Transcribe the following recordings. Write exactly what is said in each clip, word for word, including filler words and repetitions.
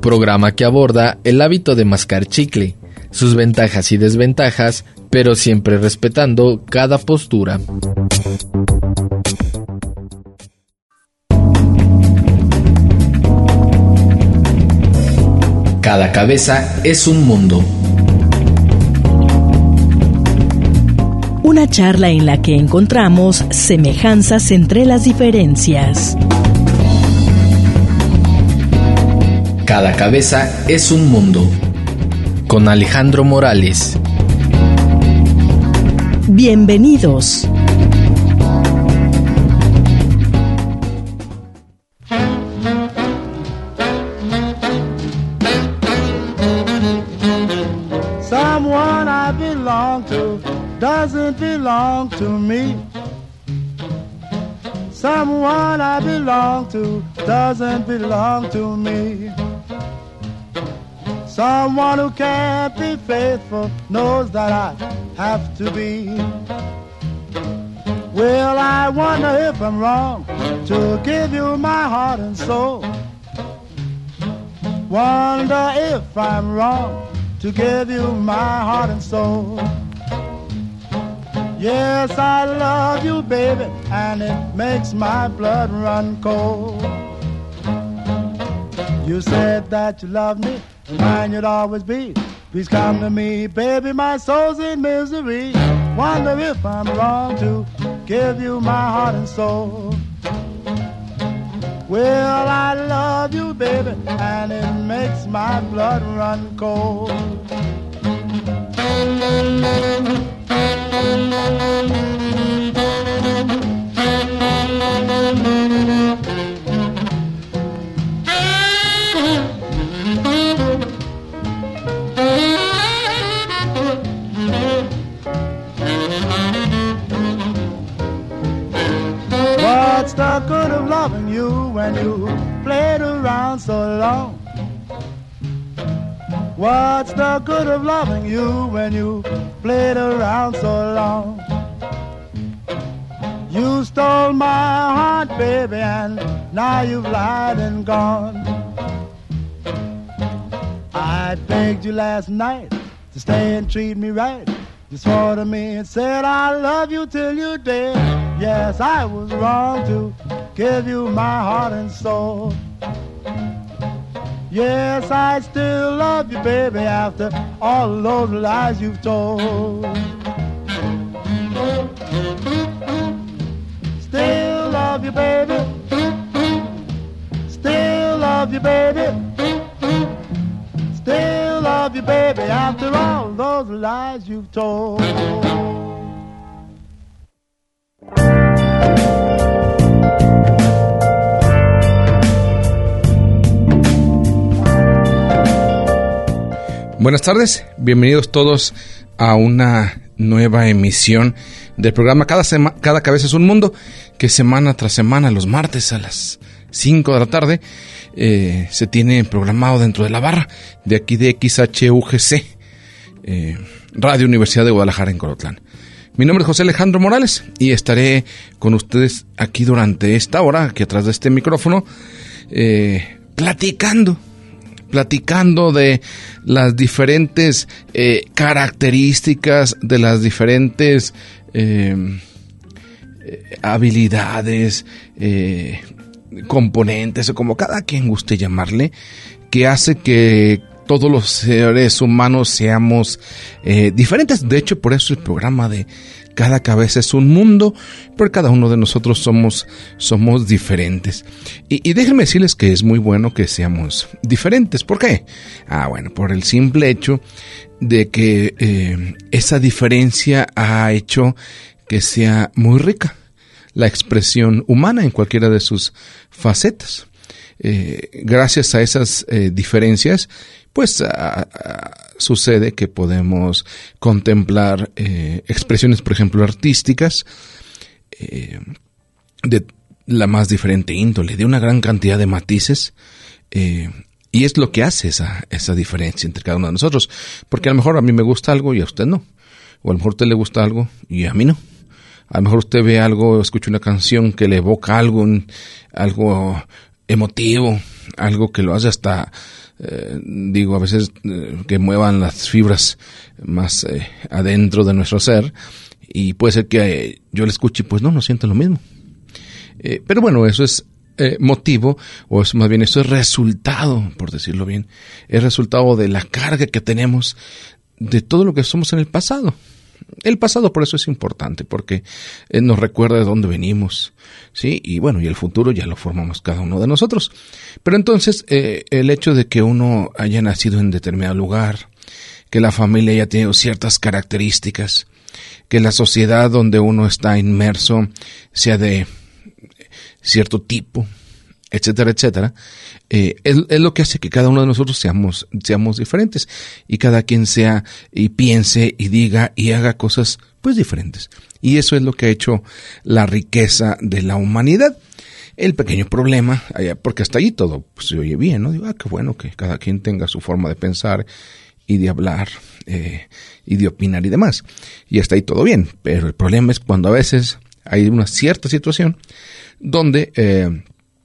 programa que aborda el hábito de mascar chicle, sus ventajas y desventajas, pero siempre respetando cada postura. Cada cabeza es un mundo. Una charla en la que encontramos semejanzas entre las diferencias. Cada cabeza es un mundo. Con Alejandro Morales. Bienvenidos. Someone I belong to doesn't belong to me. Someone I belong to doesn't belong to me. Someone who can't be faithful knows that I have to be. Well, I wonder if I'm wrong to give you my heart and soul. Wonder if I'm wrong to give you my heart and soul. Yes, I love you, baby, and it makes my blood run cold. You said that you loved me, and mine you'd always be. Please come to me, baby, my soul's in misery. Wonder if I'm wrong to give you my heart and soul. Well, I love you, baby, and it makes my blood run cold. What's the good of loving you when you played around so long? What's the good of loving you when you played around so long? You stole my heart, baby, and now you've lied and gone. I begged you last night to stay and treat me right. You swore to me and said I love you till you're dead. Yes, I was wrong to give you my heart and soul. Yes, I still love you, baby, after all those lies you've told. Still love you, baby. Still love you, baby. Still love you, baby, after all those lies you've told. Buenas tardes, bienvenidos todos a una nueva emisión del programa Cada, sema- Cada Cabeza es un Mundo, que semana tras semana, los martes a las cinco de la tarde, eh, se tiene programado dentro de la barra de aquí de X H U G C, eh, Radio Universidad de Guadalajara en Colotlán. Mi nombre es José Alejandro Morales y estaré con ustedes aquí durante esta hora, aquí atrás de este micrófono, eh, platicando. platicando de las diferentes eh, características, de las diferentes eh, eh, habilidades, eh, componentes, o como cada quien guste llamarle, que hace que todos los seres humanos seamos eh, diferentes. De hecho, por eso el programa de Cada Cabeza es un Mundo, porque cada uno de nosotros somos, somos diferentes. Y, y déjenme decirles que es muy bueno que seamos diferentes. ¿Por qué? Ah, bueno, por el simple hecho de que eh, esa diferencia ha hecho que sea muy rica la expresión humana en cualquiera de sus facetas. Eh, gracias a esas eh, diferencias, pues a, a, sucede que podemos contemplar eh, expresiones, por ejemplo, artísticas eh, de la más diferente índole, de una gran cantidad de matices, eh, y es lo que hace esa, esa diferencia entre cada uno de nosotros, porque a lo mejor a mí me gusta algo y a usted no, o a lo mejor a usted le gusta algo y a mí no. A lo mejor usted ve algo, escucha una canción que le evoca algo, algo emotivo, algo que lo hace hasta eh, digo, a veces eh, que muevan las fibras más eh, adentro de nuestro ser, y puede ser que eh, yo le escuche y pues no, no siento lo mismo. Eh, pero bueno, eso es eh, motivo, o es más bien eso es resultado, por decirlo bien, es resultado de la carga que tenemos de todo lo que somos en el pasado. El pasado por eso es importante, porque eh, nos recuerda de dónde venimos, ¿sí? Y bueno, y el futuro ya lo formamos cada uno de nosotros. Pero entonces, eh, el hecho de que uno haya nacido en determinado lugar, que la familia haya tenido ciertas características, que la sociedad donde uno está inmerso sea de cierto tipo, etcétera, etcétera, eh, es, es lo que hace que cada uno de nosotros seamos, seamos diferentes, y cada quien sea y piense y diga y haga cosas pues diferentes. Y eso es lo que ha hecho la riqueza de la humanidad. El pequeño problema, porque hasta ahí todo pues, se oye bien, ¿no? Digo, ah, qué bueno que cada quien tenga su forma de pensar y de hablar eh, y de opinar y demás. Y hasta ahí todo bien. Pero el problema es cuando a veces hay una cierta situación donde eh,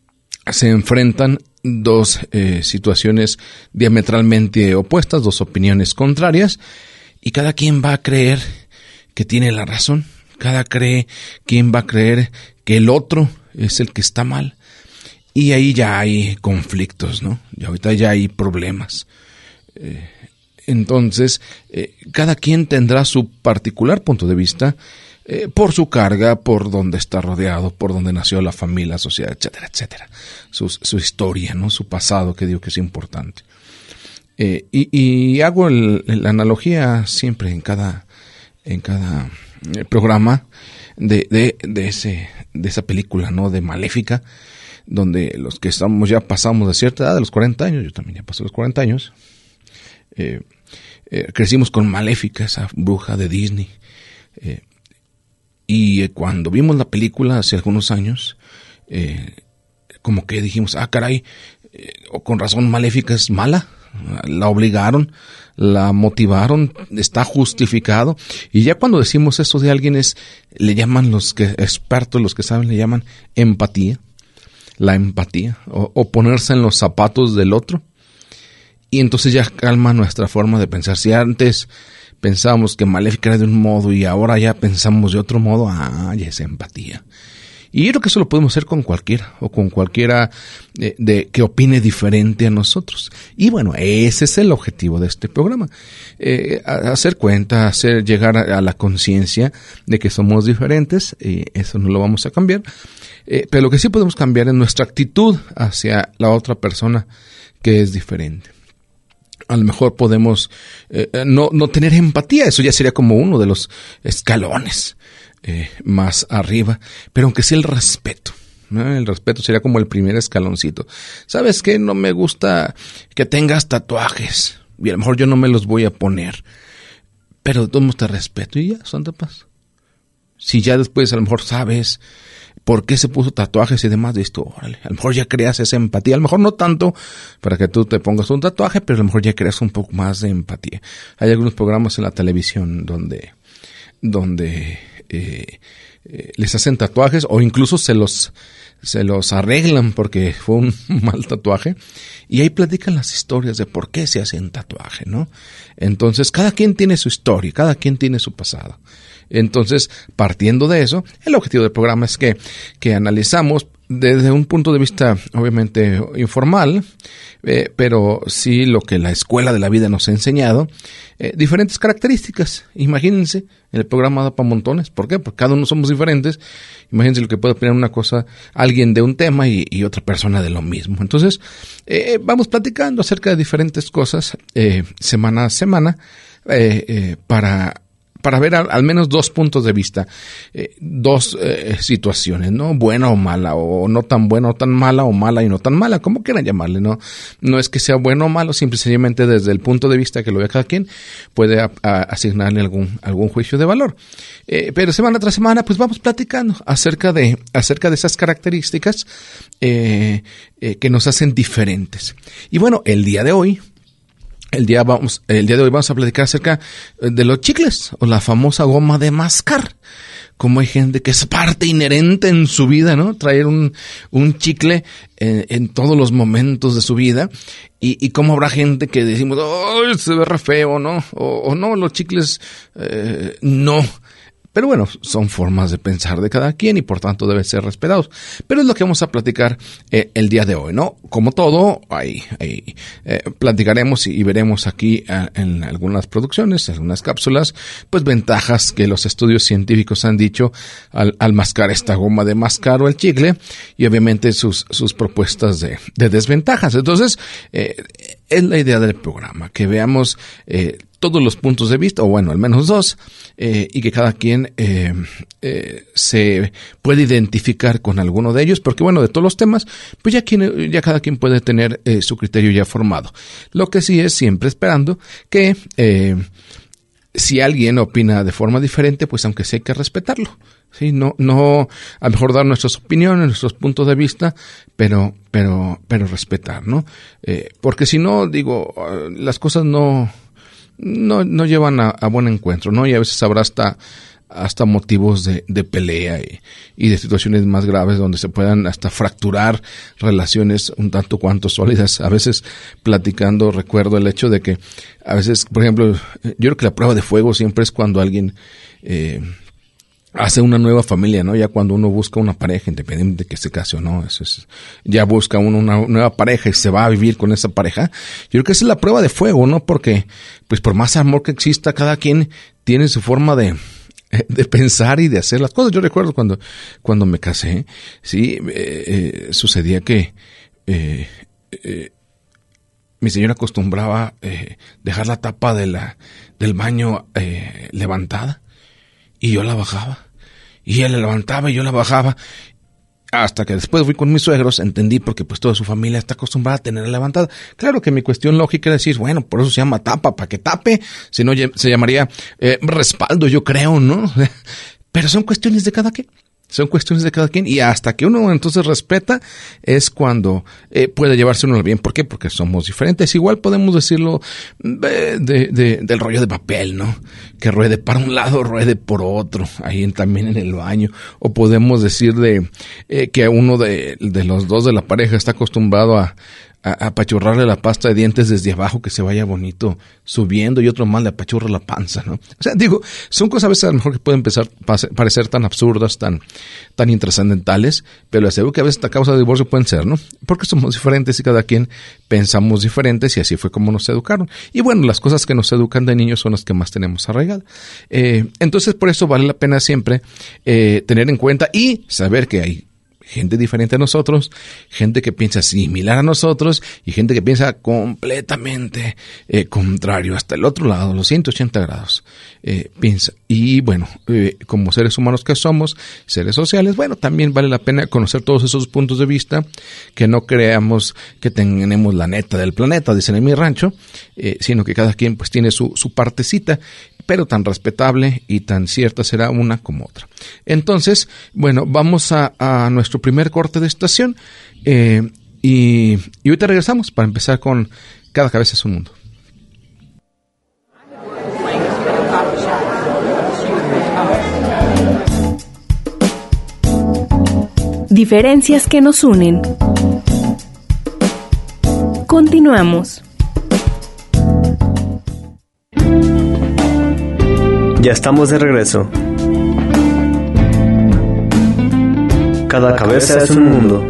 se enfrentan dos eh, situaciones diametralmente opuestas, dos opiniones contrarias, y cada quien va a creer que tiene la razón. Cada cree, quien va a creer que el otro es el que está mal. Y ahí ya hay conflictos, ¿no? Y ahorita ya hay problemas. Eh, entonces, eh, cada quien tendrá su particular punto de vista eh, por su carga, por donde está rodeado, por donde nació la familia, la sociedad, etcétera, etcétera. Su, su historia, ¿no? Su pasado, que digo que es importante. Eh, y, y hago el, la analogía siempre en cada, en cada programa de, de, de ese, de esa película, ¿no? De Maléfica, donde los que estamos ya pasamos de cierta edad, de los cuarenta años, yo también ya pasé los cuarenta años, eh, eh, crecimos con Maléfica, esa bruja de Disney, eh, y eh, cuando vimos la película hace algunos años, eh, como que dijimos, ah, caray, eh, o con razón Maléfica es mala, la obligaron, la motivaron, está justificado. Y ya cuando decimos eso de alguien es, le llaman los que expertos, los que saben, le llaman empatía, la empatía, o, o ponerse en los zapatos del otro. Y entonces ya calma nuestra forma de pensar. Si antes pensábamos que Maléfica era de un modo y ahora ya pensamos de otro modo, ah, ya es empatía. Y yo creo que eso lo podemos hacer con cualquiera, o con cualquiera de, de que opine diferente a nosotros. Y bueno, ese es el objetivo de este programa. Eh, hacer cuenta, hacer llegar a, a la conciencia de que somos diferentes, y eso no lo vamos a cambiar. Eh, pero lo que sí podemos cambiar es nuestra actitud hacia la otra persona que es diferente. A lo mejor podemos eh, no, no tener empatía, eso ya sería como uno de los escalones Eh, más arriba, pero aunque sea el respeto, ¿no? El respeto sería como el primer escaloncito. ¿Sabes qué? No me gusta que tengas tatuajes, y a lo mejor yo no me los voy a poner, pero de todos modos te respeto, y ya, santa paz. Si ya después a lo mejor sabes por qué se puso tatuajes y demás, de esto, órale, a lo mejor ya creas esa empatía, a lo mejor no tanto para que tú te pongas un tatuaje, pero a lo mejor ya creas un poco más de empatía. Hay algunos programas en la televisión donde donde eh, eh, les hacen tatuajes, o incluso se los se los arreglan porque fue un mal tatuaje, y ahí platican las historias de por qué se hacen tatuaje, ¿no? Entonces cada quien tiene su historia, cada quien tiene su pasado. Entonces, partiendo de eso, el objetivo del programa es que, que analizamos desde un punto de vista obviamente informal, eh, pero sí lo que la escuela de la vida nos ha enseñado, eh, diferentes características. Imagínense, el programa da para montones. ¿Por qué? Porque cada uno somos diferentes. Imagínense lo que puede opinar una cosa, alguien de un tema y, y otra persona de lo mismo. Entonces, eh, vamos platicando acerca de diferentes cosas eh, semana a semana eh, eh, para... para ver al, al menos dos puntos de vista, eh, dos eh, situaciones, ¿no? Buena o mala, o no tan buena o tan mala, o mala y no tan mala, como quieran llamarle, ¿no? No es que sea bueno o malo, simplemente desde el punto de vista que lo vea cada quien, puede a, a asignarle algún, algún juicio de valor. Eh, pero semana tras semana, pues vamos platicando acerca de, acerca de esas características eh, eh, que nos hacen diferentes. Y bueno, el día de hoy, El día, vamos, el día de hoy vamos a platicar acerca de los chicles, o la famosa goma de mascar. como hay gente que es parte inherente en su vida, ¿no? Traer un, un chicle en, en todos los momentos de su vida. Y, y cómo habrá gente que decimos, ¡oh, se ve re feo!, ¿no? O, o no, los chicles, eh, no. Pero bueno, son formas de pensar de cada quien y por tanto deben ser respetados. Pero es lo que vamos a platicar eh, el día de hoy, ¿no? Como todo, ahí, ahí eh, platicaremos y, y veremos aquí a, en algunas producciones, algunas cápsulas, pues ventajas que los estudios científicos han dicho al, al mascar esta goma de mascar o el chicle y obviamente sus, sus propuestas de, de desventajas. Entonces, eh, es la idea del programa, que veamos eh, todos los puntos de vista, o bueno, al menos dos, eh, y que cada quien eh, eh, se puede identificar con alguno de ellos, porque bueno, de todos los temas, pues ya, quien, ya cada quien puede tener eh, su criterio ya formado. Lo que sí es siempre esperando que eh, si alguien opina de forma diferente, pues aunque sea hay que respetarlo. Sí, no, no, a lo mejor dar nuestras opiniones, nuestros puntos de vista, pero, pero, pero respetar, ¿no? Eh, porque si no, digo, las cosas no, no, no llevan a, a buen encuentro, ¿no? Y a veces habrá hasta, hasta motivos de, de pelea y, y de situaciones más graves donde se puedan hasta fracturar relaciones un tanto cuanto sólidas. A veces platicando recuerdo el hecho de que a veces, por ejemplo, yo creo que la prueba de fuego siempre es cuando alguien, eh, hace una nueva familia, ¿no? Ya cuando uno busca una pareja, independiente de que se case o no, eso es, ya busca uno una nueva pareja y se va a vivir con esa pareja. Yo creo que esa es la prueba de fuego, ¿no? Porque, pues por más amor que exista, cada quien tiene su forma de, de pensar y de hacer las cosas. Yo recuerdo cuando, cuando me casé, sí, eh, eh, sucedía que, eh, eh, mi señora acostumbraba, eh, dejar la tapa de la, del baño, eh, levantada. Y yo la bajaba. Y ella la levantaba y yo la bajaba. Hasta que después fui con mis suegros, entendí porque pues toda su familia está acostumbrada a tenerla levantada. Claro que mi cuestión lógica era decir, bueno, por eso se llama tapa, para que tape. Si no, se llamaría eh, respaldo, yo creo, ¿no? Pero son cuestiones de cada quien. Son cuestiones de cada quien y hasta que uno entonces respeta es cuando eh, puede llevarse uno al bien. ¿Por qué? Porque somos diferentes. Igual podemos decirlo de, de, de, del rollo de papel, ¿no? Que ruede para un lado, ruede por otro, ahí en, también en el baño. O podemos decir de eh, que uno de, de los dos de la pareja está acostumbrado a a apachurrarle la pasta de dientes desde abajo, que se vaya bonito subiendo, y otro más le apachurra la panza, ¿no? O sea, digo, son cosas a veces a lo mejor que pueden empezar a parecer tan absurdas, tan, tan intrascendentales, pero les aseguro que a veces hasta causa de divorcio pueden ser, ¿no? Porque somos diferentes y cada quien pensamos diferentes y así fue como nos educaron. Y bueno, las cosas que nos educan de niños son las que más tenemos arraigadas. Eh, entonces, por eso vale la pena siempre eh, tener en cuenta y saber que hay gente diferente a nosotros, gente que piensa similar a nosotros y gente que piensa completamente eh, contrario, hasta el otro lado, los ciento ochenta grados. Eh, piensa. Y bueno, eh, como seres humanos que somos, seres sociales, bueno, también vale la pena conocer todos esos puntos de vista, que no creamos que tenemos la neta del planeta, dicen en mi rancho, eh, sino que cada quien pues tiene su, su partecita, pero tan respetable y tan cierta será una como otra. Entonces, bueno, vamos a, a nuestro primer corte de estación eh, y, y ahorita regresamos para empezar con Cada Cabeza es un Mundo. Diferencias que nos unen. Continuamos. Ya estamos de regreso. Cada cabeza es un mundo.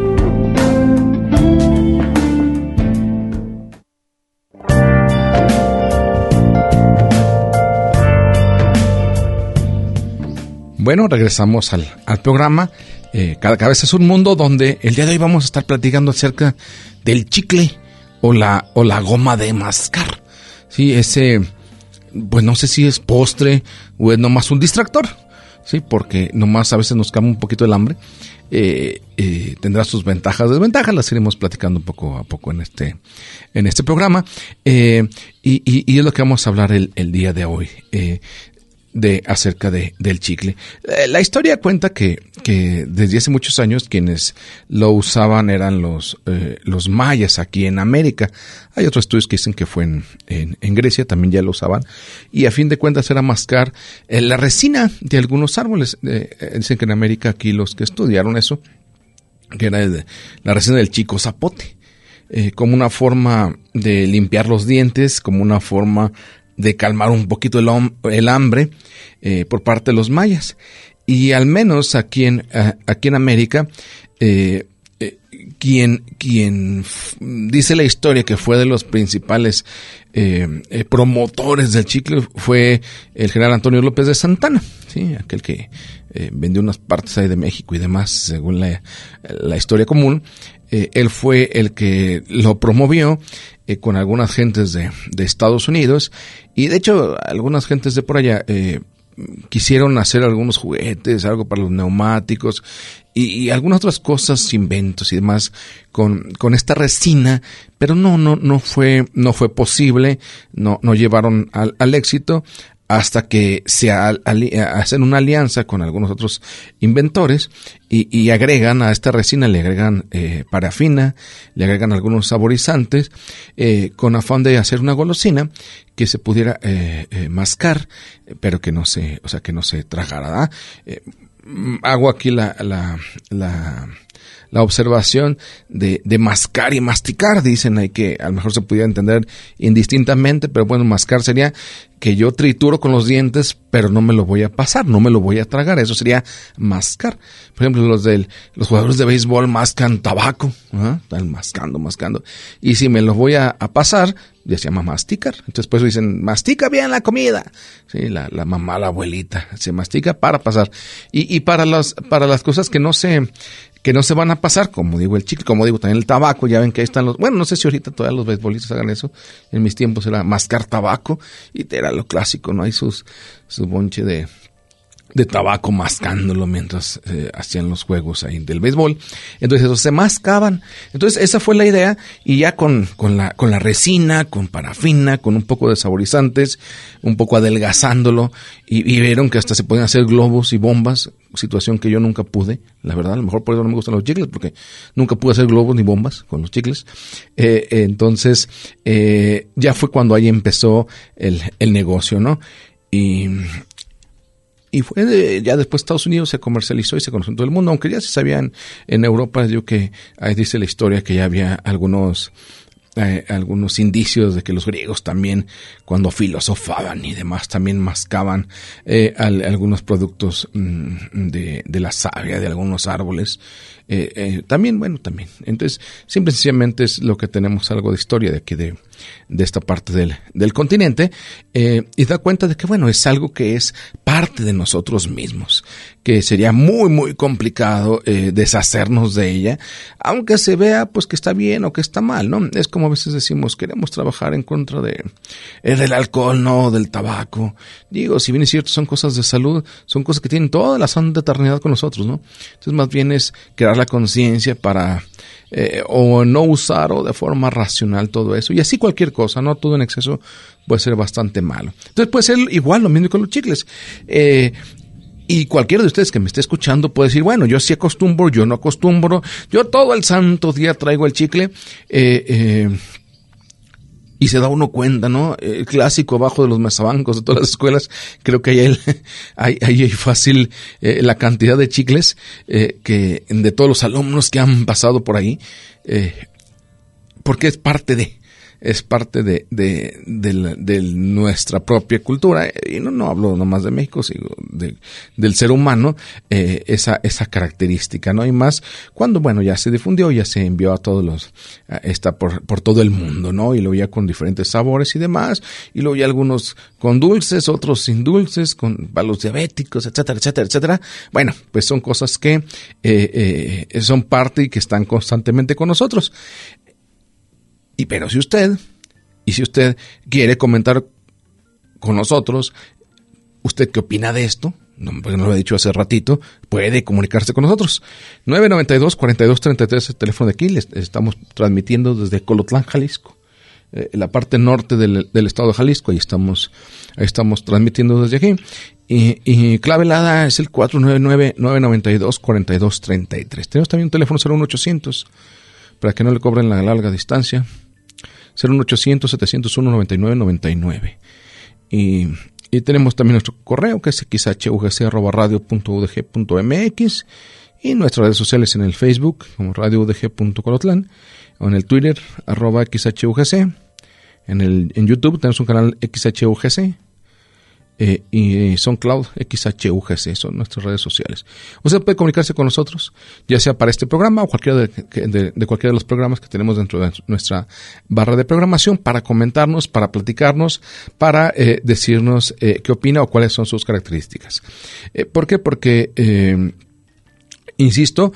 Bueno, regresamos al, al programa eh, Cada Cabeza es un Mundo, donde el día de hoy vamos a estar platicando acerca del chicle o la, o la goma de mascar. Sí, ese... pues no sé si es postre o es nomás un distractor, sí, porque nomás a veces nos calma un poquito el hambre. Eh, eh, tendrá sus ventajas, desventajas, las iremos platicando poco a poco en este, en este programa. Eh, y, y, y es lo que vamos a hablar el, el día de hoy. Eh, de acerca de del chicle. Eh, la historia cuenta que que desde hace muchos años quienes lo usaban eran los eh, los mayas aquí en América. Hay otros estudios que dicen que fue en, en, en Grecia, también ya lo usaban, y a fin de cuentas era mascar eh, la resina de algunos árboles. Eh, dicen que en América aquí los que estudiaron eso, que era el, la resina del chico zapote, eh, como una forma de limpiar los dientes, como una forma de calmar un poquito el, el hambre eh, por parte de los mayas. Y al menos aquí en, a, aquí en América, eh, eh, quien, quien f- dice la historia que fue de los principales eh, eh, promotores del chicle fue el general Antonio López de Santana, ¿sí? Aquel que eh, vendió unas partes ahí de México y demás, según la, la historia común. Eh, él fue el que lo promovió eh, con algunas gentes de, de Estados Unidos, y de hecho algunas gentes de por allá eh, quisieron hacer algunos juguetes, algo para los neumáticos y, y algunas otras cosas, inventos y demás con, con esta resina, pero no, no, no fue, no fue posible, no, no llevaron al, al éxito. Hasta que se al, ali, hacen una alianza con algunos otros inventores y, y agregan a esta resina, le agregan eh, parafina, le agregan algunos saborizantes, eh, con afán de hacer una golosina que se pudiera eh, eh, mascar, pero que no se, o sea, que no se tragara. ¿Ah? Eh, hago aquí la, la, la la observación de, de mascar y masticar. Dicen ahí que a lo mejor se pudiera entender indistintamente, pero bueno, mascar sería que yo trituro con los dientes, pero no me lo voy a pasar, no me lo voy a tragar. Eso sería mascar. Por ejemplo, los del, los jugadores de béisbol mascan tabaco, ¿eh? Están mascando, mascando. Y si me lo voy a, a pasar, ya se llama masticar. Entonces, por eso dicen, mastica bien la comida. Sí, la, la mamá, la abuelita, se mastica para pasar. Y, y para las, para las cosas que no se, que no se van a pasar, como digo el chicle, como digo también el tabaco, ya ven que ahí están los, bueno, no sé si ahorita todavía los beisbolistas hagan eso, en mis tiempos era mascar tabaco, y era lo clásico, ¿no? Hay sus, su bonche de, de tabaco mascándolo mientras eh, hacían los juegos ahí del béisbol. Entonces eso se mascaban. Entonces esa fue la idea, y ya con, con la, con la resina, con parafina, con un poco de saborizantes, un poco adelgazándolo, y, y vieron que hasta se podían hacer globos y bombas, situación que yo nunca pude, la verdad. A lo mejor por eso no me gustan los chicles, porque nunca pude hacer globos ni bombas con los chicles. Eh, eh, entonces eh, ya fue cuando ahí empezó el, el negocio, ¿no? Y Y fue de, ya después Estados Unidos se comercializó y se conoció en todo el mundo, aunque ya se sabían en Europa. Yo que ahí dice la historia que ya había algunos eh, algunos indicios de que los griegos también, cuando filosofaban y demás, también mascaban eh, al, algunos productos mmm, de, de la savia de algunos árboles. Eh, eh, también, bueno, también. Entonces, simple y sencillamente es lo que tenemos, algo de historia de aquí de, de esta parte del, del continente, eh, y da cuenta de que, bueno, es algo que es parte de nosotros mismos, que sería muy, muy complicado eh, deshacernos de ella, aunque se vea, pues, que está bien o que está mal, ¿no? Es como a veces decimos, queremos trabajar en contra de, eh, del alcohol, no, del tabaco. Digo, si bien es cierto, son cosas de salud, son cosas que tienen toda la santa eternidad con nosotros, ¿no? Entonces, más bien es crear la conciencia para eh, o no usar o de forma racional todo eso, y así cualquier cosa, no todo en exceso puede ser bastante malo. Entonces puede ser igual lo mismo con los chicles, eh, y cualquiera de ustedes que me esté escuchando puede decir, bueno, yo sí acostumbro, yo no acostumbro, yo todo el santo día traigo el chicle, eh, eh y se da uno cuenta, ¿no? El clásico abajo de los mesabancos de todas las escuelas, creo que hay el, hay, hay fácil eh, la cantidad de chicles eh, que de todos los alumnos que han pasado por ahí, eh, porque es parte de, es parte de, de, de, la, de nuestra propia cultura, y no, no hablo nomás de México, sino de, del ser humano, eh, esa, esa característica, ¿no? Y más cuando, bueno, ya se difundió, ya se envió a todos los, a, está por, por todo el mundo, ¿no? Y luego ya con diferentes sabores y demás, y luego ya algunos con dulces, otros sin dulces, con, para los diabéticos, etcétera, etcétera, etcétera. Bueno, pues son cosas que, eh, eh, son parte y que están constantemente con nosotros. Y pero si usted, y si usted quiere comentar con nosotros, ¿usted qué opina de esto? No, porque no lo he dicho hace ratito, puede comunicarse con nosotros. nueve noventa y dos, cuarenta y dos treinta y tres, el teléfono de aquí, les estamos transmitiendo desde Colotlán, Jalisco. eh, la parte norte del, del estado de Jalisco. Ahí estamos, ahí estamos transmitiendo desde aquí. Y, y clave helada es el cuatro nueve nueve, nueve nueve dos, cuatro dos tres tres. Tenemos también un teléfono cero uno ochocientos para que no le cobren la larga distancia. cero uno ochocientos, setecientos uno, noventa y nueve noventa y nueve. Y, y tenemos también nuestro correo, que es equis hache u ge ce arroba radio punto u d g punto m x, y nuestras redes sociales en el Facebook, como radio u d g punto colotlán, o en el Twitter, arroba equis hache u ge ce. En, el, en YouTube tenemos un canal equis hache u ge ce. Eh, y SoundCloud, equis hache u ge ce, son nuestras redes sociales. Usted puede comunicarse con nosotros, ya sea para este programa o cualquiera de, de, de cualquiera de los programas que tenemos dentro de nuestra barra de programación, para comentarnos, para platicarnos, para eh, decirnos eh, qué opina o cuáles son sus características. Eh, ¿Por qué? Porque, eh, insisto,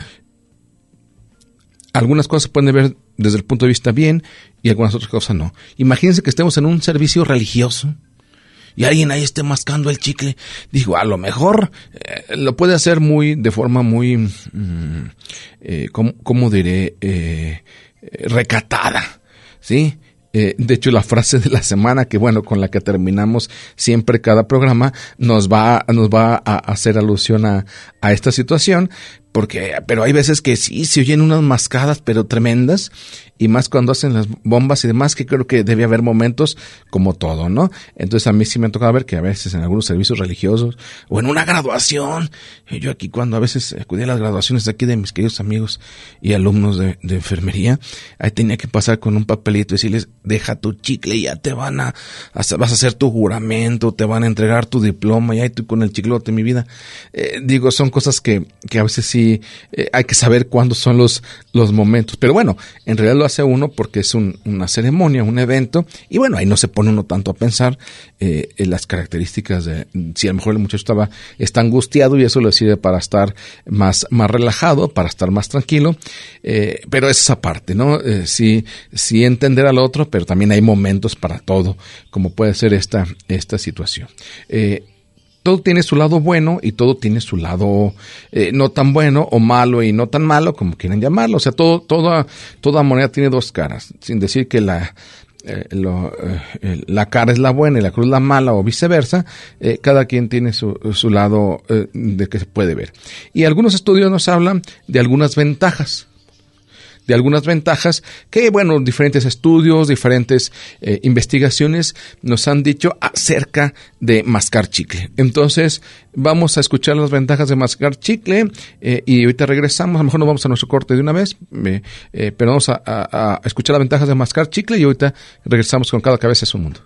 algunas cosas se pueden ver desde el punto de vista bien y algunas otras cosas no. Imagínense que estemos en un servicio religioso y alguien ahí esté mascando el chicle. Digo, a lo mejor eh, lo puede hacer muy, de forma muy, mm, eh, ¿cómo, cómo diré? Eh, recatada, ¿sí? Eh, de hecho, la frase de la semana, que bueno, con la que terminamos siempre cada programa, nos va, nos va a hacer alusión a, a esta situación. Porque, pero hay veces que sí, se oyen unas mascadas, pero tremendas, y más cuando hacen las bombas y demás, que creo que debe haber momentos como todo, ¿no? Entonces a mí sí me ha tocado ver que a veces en algunos servicios religiosos, o en una graduación, yo aquí cuando a veces acudí a las graduaciones de aquí de mis queridos amigos y alumnos de, de enfermería, ahí tenía que pasar con un papelito y decirles, deja tu chicle, ya te van a, a vas a hacer tu juramento, te van a entregar tu diploma, y ahí tú con el chiclote, mi vida. Eh, digo, son cosas que, que a veces sí, Eh, hay que saber cuándo son los, los momentos. Pero bueno, en realidad lo hace uno porque es un, una ceremonia, un evento, y bueno, ahí no se pone uno tanto a pensar eh, en las características de si a lo mejor el muchacho estaba, está angustiado y eso le sirve para estar más, más relajado, para estar más tranquilo, eh, pero es esa parte, ¿no? Eh, sí, sí entender al otro, pero también hay momentos para todo, como puede ser esta, esta situación. Eh, Todo tiene su lado bueno y todo tiene su lado eh, no tan bueno, o malo y no tan malo, como quieran llamarlo. O sea, todo, toda, toda moneda tiene dos caras, sin decir que la, eh, lo, eh, la cara es la buena y la cruz la mala, o viceversa. Eh, cada quien tiene su, su lado eh, de que se puede ver. Y algunos estudios nos hablan de algunas ventajas. de algunas ventajas que, bueno, diferentes estudios, diferentes eh, investigaciones nos han dicho acerca de mascar chicle. Entonces, vamos a escuchar las ventajas de mascar chicle eh, y ahorita regresamos. A lo mejor nos vamos a nuestro corte de una vez, eh, eh, pero vamos a, a, a escuchar las ventajas de mascar chicle y ahorita regresamos con Cada Cabeza es un Mundo.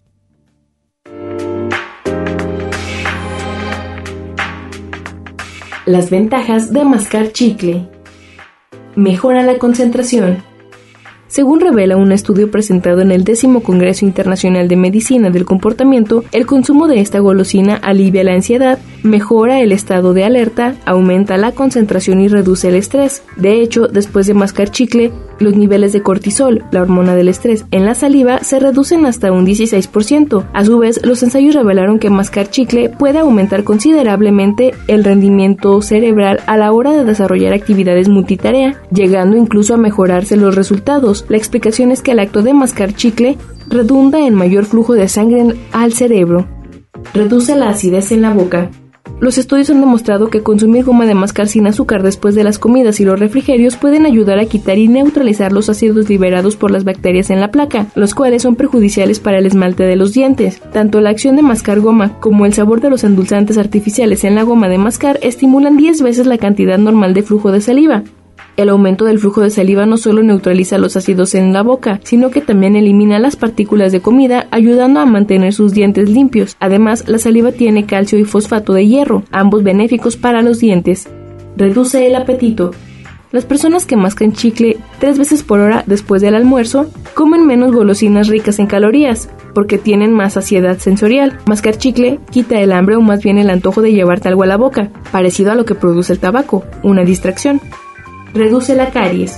Las ventajas de mascar chicle. Mejora la concentración. Según revela un estudio presentado en el décimo Congreso Internacional de Medicina del Comportamiento, el consumo de esta golosina alivia la ansiedad, mejora el estado de alerta, aumenta la concentración y reduce el estrés. De hecho, después de mascar chicle, los niveles de cortisol, la hormona del estrés, en la saliva se reducen hasta un dieciséis por ciento. A su vez, los ensayos revelaron que mascar chicle puede aumentar considerablemente el rendimiento cerebral a la hora de desarrollar actividades multitarea, llegando incluso a mejorarse los resultados. La explicación es que el acto de mascar chicle redunda en mayor flujo de sangre al cerebro. Reduce la acidez en la boca. Los estudios han demostrado que consumir goma de mascar sin azúcar después de las comidas y los refrigerios pueden ayudar a quitar y neutralizar los ácidos liberados por las bacterias en la placa, los cuales son perjudiciales para el esmalte de los dientes. Tanto la acción de mascar goma como el sabor de los endulzantes artificiales en la goma de mascar estimulan diez veces la cantidad normal de flujo de saliva. El aumento del flujo de saliva no solo neutraliza los ácidos en la boca, sino que también elimina las partículas de comida, ayudando a mantener sus dientes limpios. Además, la saliva tiene calcio y fosfato de hierro, ambos benéficos para los dientes. Reduce el apetito. Las personas que mascan chicle tres veces por hora después del almuerzo comen menos golosinas ricas en calorías, porque tienen más saciedad sensorial. Mascar chicle quita el hambre o más bien el antojo de llevarte algo a la boca, parecido a lo que produce el tabaco, una distracción. Reduce la caries.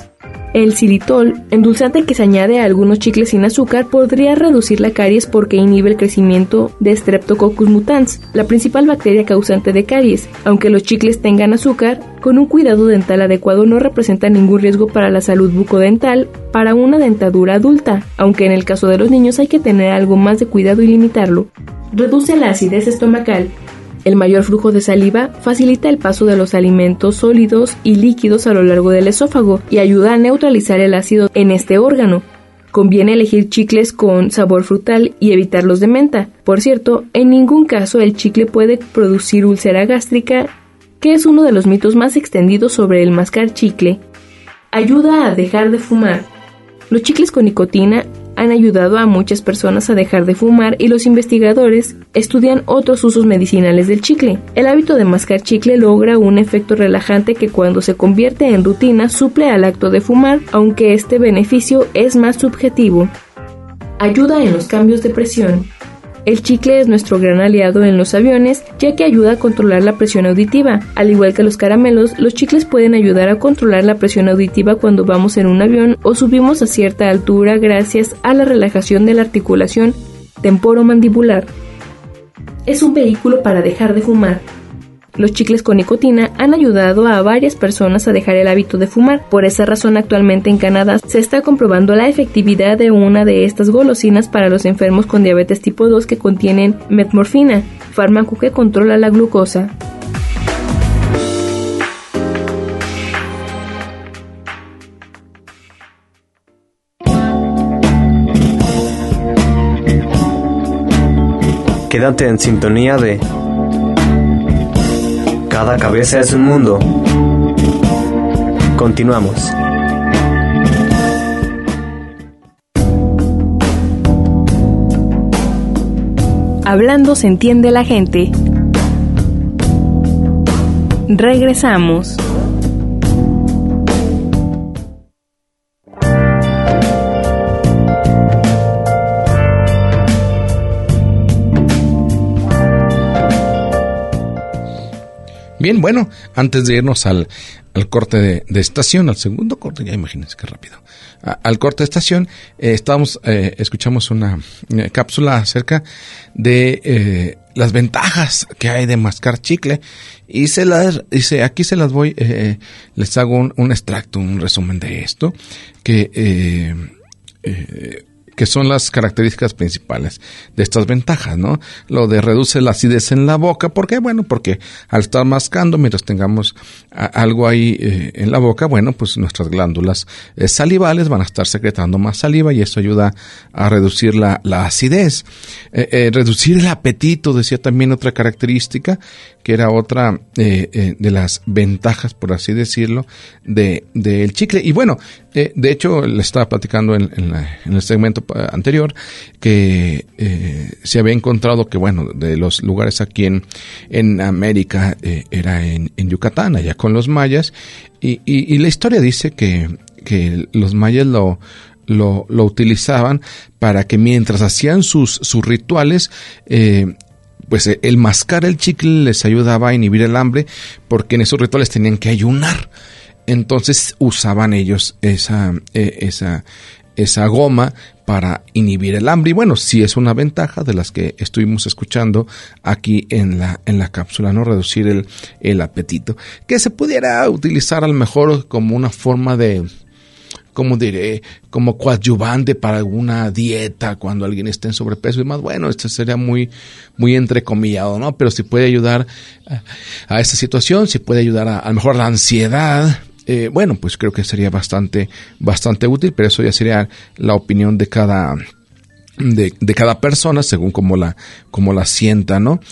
El xilitol, endulzante que se añade a algunos chicles sin azúcar, podría reducir la caries porque inhibe el crecimiento de Streptococcus mutans, la principal bacteria causante de caries. Aunque los chicles tengan azúcar, con un cuidado dental adecuado no representa ningún riesgo para la salud bucodental para una dentadura adulta, aunque en el caso de los niños hay que tener algo más de cuidado y limitarlo. Reduce la acidez estomacal. El mayor flujo de saliva facilita el paso de los alimentos sólidos y líquidos a lo largo del esófago y ayuda a neutralizar el ácido en este órgano. Conviene elegir chicles con sabor frutal y evitar los de menta. Por cierto, en ningún caso el chicle puede producir úlcera gástrica, que es uno de los mitos más extendidos sobre el mascar chicle. Ayuda a dejar de fumar. Los chicles con nicotina han ayudado a muchas personas a dejar de fumar y los investigadores estudian otros usos medicinales del chicle. El hábito de mascar chicle logra un efecto relajante que cuando se convierte en rutina suple al acto de fumar, aunque este beneficio es más subjetivo. Ayuda en los cambios de presión. El chicle es nuestro gran aliado en los aviones, ya que ayuda a controlar la presión auditiva. Al igual que los caramelos, los chicles pueden ayudar a controlar la presión auditiva cuando vamos en un avión o subimos a cierta altura gracias a la relajación de la articulación temporomandibular. Es un vehículo para dejar de fumar. Los chicles con nicotina han ayudado a varias personas a dejar el hábito de fumar. Por esa razón, actualmente en Canadá se está comprobando la efectividad de una de estas golosinas para los enfermos con diabetes tipo dos que contienen metmorfina, fármaco que controla la glucosa. Quédate en sintonía de Cada cabeza es un mundo. Continuamos. Hablando se entiende la gente. Regresamos. Bien, bueno, antes de irnos al, al corte de, de estación, al segundo corte, ya imagínense qué rápido, a, al corte de estación, eh, estábamos, eh, escuchamos una eh, cápsula acerca de eh, las ventajas que hay de mascar chicle y se las, dice, aquí se las voy, eh, les hago un, un extracto, un resumen de esto, que eh, eh, que son las características principales de estas ventajas, ¿no? Lo de reduce la acidez en la boca, ¿por qué? Bueno, porque al estar mascando, mientras tengamos a, algo ahí eh, en la boca, bueno, pues nuestras glándulas eh, salivales van a estar secretando más saliva y eso ayuda a reducir la, la acidez. Eh, eh, reducir el apetito, decía también otra característica, que era otra eh, eh, de las ventajas, por así decirlo, de del chicle. Y bueno, eh, de hecho, le estaba platicando en, en, la, en el segmento anterior que eh, se había encontrado que, bueno, de los lugares aquí en, en América eh, era en, en Yucatán, allá con los mayas, y, y, y la historia dice que, que los mayas lo lo, lo utilizaban para que mientras hacían sus, sus rituales, eh, pues el mascar el chicle les ayudaba a inhibir el hambre, porque en esos rituales tenían que ayunar. Entonces usaban ellos esa, eh, esa, esa goma para inhibir el hambre. Y bueno, sí es una ventaja de las que estuvimos escuchando aquí en la, en la cápsula, ¿no? Reducir el, el apetito. Que se pudiera utilizar a lo mejor como una forma de, como diré, como coadyuvante para alguna dieta cuando alguien esté en sobrepeso y más. Bueno, esto sería muy, muy entrecomillado, ¿no? Pero si puede ayudar a, a esta situación, si puede ayudar a, a lo mejor la ansiedad, eh, bueno, pues creo que sería bastante, bastante útil, pero eso ya sería la opinión de cada, de, de cada persona según como la, como la sienta, ¿no?